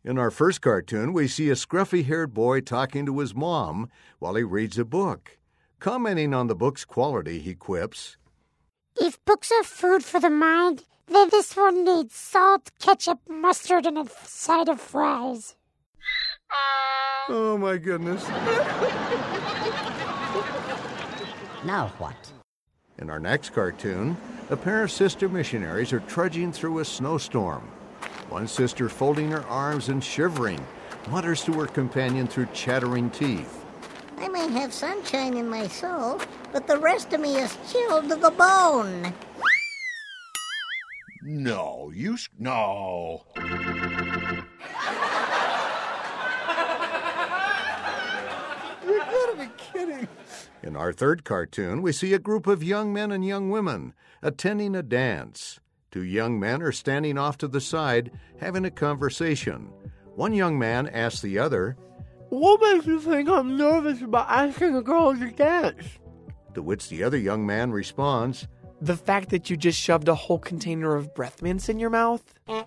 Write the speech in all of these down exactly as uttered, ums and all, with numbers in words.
In our first cartoon, we see a scruffy-haired boy talking to his mom while he reads a book. Commenting on the book's quality, he quips, "If books are food for the mind, then this one needs salt, ketchup, mustard, and a side of fries." Oh, my goodness. Now what? In our next cartoon, a pair of sister missionaries are trudging through a snowstorm. One sister, folding her arms and shivering, mutters to her companion through chattering teeth, "I may have sunshine in my soul, but the rest of me is chilled to the bone." No, you... S- no. You gotta be kidding. In our third cartoon, we see a group of young men and young women attending a dance. Two young men are standing off to the side, having a conversation. One young man asks the other, "What makes you think I'm nervous about asking a girl to dance?" To which the other young man responds, "The fact that you just shoved a whole container of breath mints in your mouth."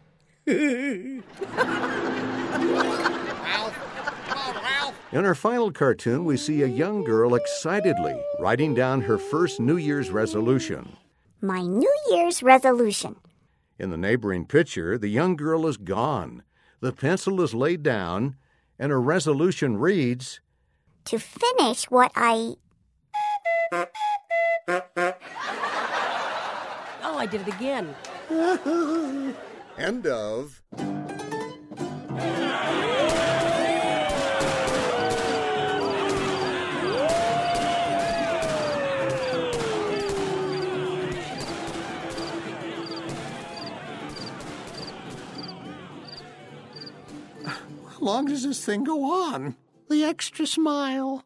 In our final cartoon, we see a young girl excitedly writing down her first New Year's resolution. My New Year's resolution. In the neighboring picture, the young girl is gone. The pencil is laid down, and her resolution reads, To finish what I... Oh, I did it again. End of... How long does this thing go on? The extra smile.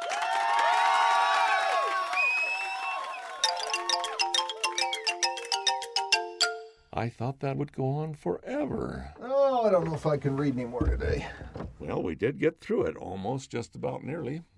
I thought that would go on forever. Oh, I don't know if I can read any more today. Well, we did get through it almost, just about nearly.